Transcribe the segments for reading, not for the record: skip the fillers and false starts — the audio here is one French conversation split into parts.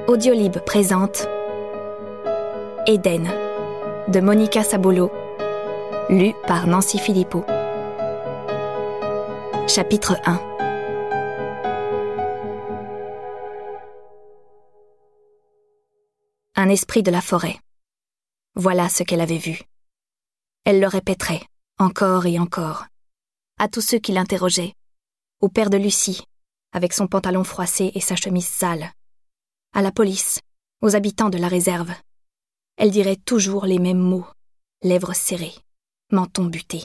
Audiolib présente Éden de Monica Sabolo, lu par Nancy Philippot. Chapitre 1. Un esprit de la forêt. Voilà ce qu'elle avait vu. Elle le répéterait, encore et encore, à tous ceux qui l'interrogeaient, au père de Lucie, avec son pantalon froissé et sa chemise sale, à la police, aux habitants de la réserve. Elle dirait toujours les mêmes mots, lèvres serrées, menton buté.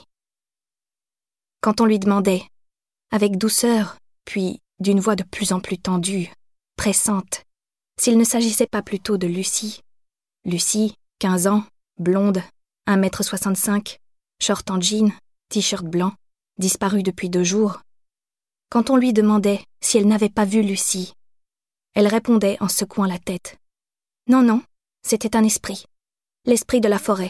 Quand on lui demandait, avec douceur, puis d'une voix de plus en plus tendue, pressante, s'il ne s'agissait pas plutôt de Lucie. Lucie, 15 ans, blonde, 1m65, short en jean, t-shirt blanc, disparue depuis 2 jours. Quand on lui demandait si elle n'avait pas vu Lucie, elle répondait en secouant la tête. Non, non, c'était un esprit. L'esprit de la forêt.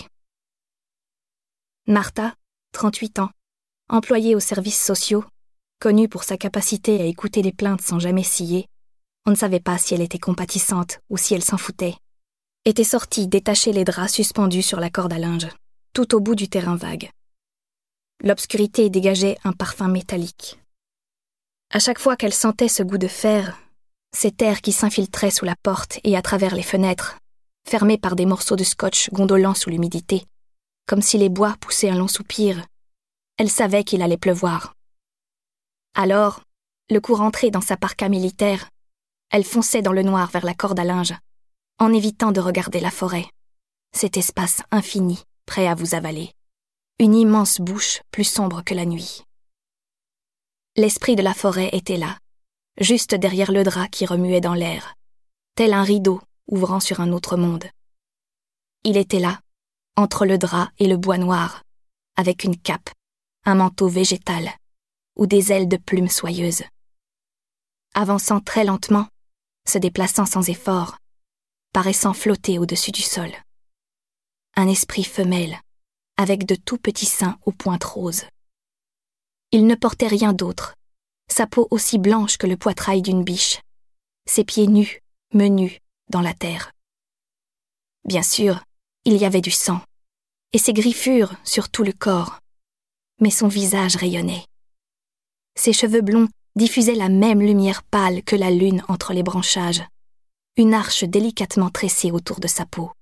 Martha, 38 ans, employée aux services sociaux, connue pour sa capacité à écouter les plaintes sans jamais scier, on ne savait pas si elle était compatissante ou si elle s'en foutait, était sortie détacher les draps suspendus sur la corde à linge, tout au bout du terrain vague. L'obscurité dégageait un parfum métallique. À chaque fois qu'elle sentait ce goût de fer, cet air qui s'infiltrait sous la porte et à travers les fenêtres, fermées par des morceaux de scotch gondolant sous l'humidité, comme si les bois poussaient un long soupir, elle savait qu'il allait pleuvoir. Alors, le coup rentré dans sa parka militaire, elle fonçait dans le noir vers la corde à linge, en évitant de regarder la forêt, cet espace infini, prêt à vous avaler, une immense bouche plus sombre que la nuit. L'esprit de la forêt était là, juste derrière le drap qui remuait dans l'air, tel un rideau ouvrant sur un autre monde. Il était là, entre le drap et le bois noir, avec une cape, un manteau végétal, ou des ailes de plumes soyeuses. Avançant très lentement, se déplaçant sans effort, paraissant flotter au-dessus du sol. Un esprit femelle, avec de tout petits seins aux pointes roses. Il ne portait rien d'autre, sa peau aussi blanche que le poitrail d'une biche, ses pieds nus, menus, dans la terre. Bien sûr, il y avait du sang, et ses griffures sur tout le corps, mais son visage rayonnait. Ses cheveux blonds diffusaient la même lumière pâle que la lune entre les branchages, une arche délicatement tressée autour de sa peau.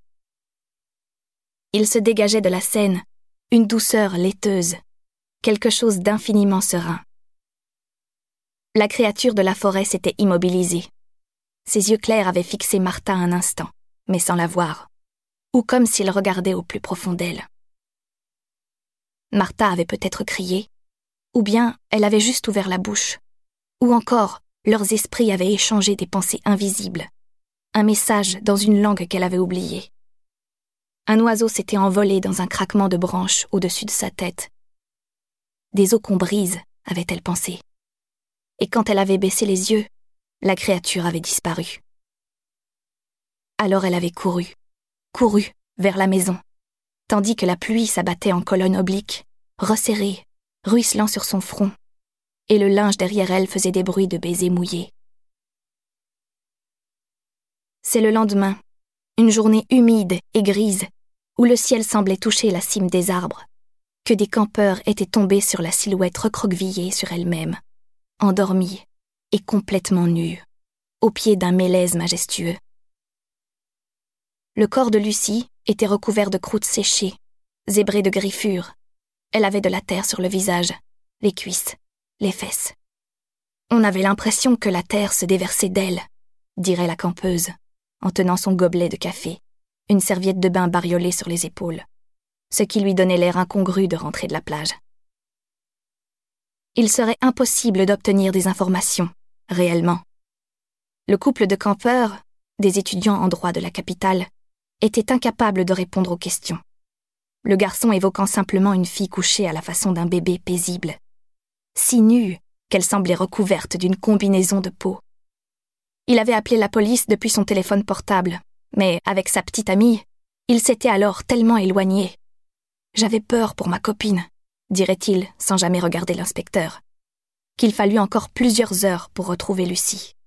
Il se dégageait de la scène une douceur laiteuse, quelque chose d'infiniment serein. La créature de la forêt s'était immobilisée. Ses yeux clairs avaient fixé Martha un instant, mais sans la voir, ou comme s'il regardait au plus profond d'elle. Martha avait peut-être crié, ou bien elle avait juste ouvert la bouche, ou encore leurs esprits avaient échangé des pensées invisibles, un message dans une langue qu'elle avait oubliée. Un oiseau s'était envolé dans un craquement de branches au-dessus de sa tête. Des eaux qu'on brise, avait-elle pensé. Et quand elle avait baissé les yeux, la créature avait disparu. Alors elle avait couru vers la maison, tandis que la pluie s'abattait en colonne oblique, resserrée, ruisselant sur son front, et le linge derrière elle faisait des bruits de baisers mouillés. C'est le lendemain, une journée humide et grise, où le ciel semblait toucher la cime des arbres, que des campeurs étaient tombés sur la silhouette recroquevillée sur elle-même, endormie et complètement nue, au pied d'un mélèze majestueux. Le corps de Lucie était recouvert de croûtes séchées, zébré de griffures. Elle avait de la terre sur le visage, les cuisses, les fesses. On avait l'impression que la terre se déversait d'elle, dirait la campeuse, en tenant son gobelet de café, une serviette de bain bariolée sur les épaules, ce qui lui donnait l'air incongru de rentrer de la plage. Il serait impossible d'obtenir des informations, réellement. Le couple de campeurs, des étudiants en droit de la capitale, était incapable de répondre aux questions. Le garçon évoquant simplement une fille couchée à la façon d'un bébé paisible, si nue qu'elle semblait recouverte d'une combinaison de peau. Il avait appelé la police depuis son téléphone portable, mais avec sa petite amie, il s'était alors tellement éloigné. « J'avais peur pour ma copine », dirait-il sans jamais regarder l'inspecteur, qu'il fallut encore plusieurs heures pour retrouver Lucie.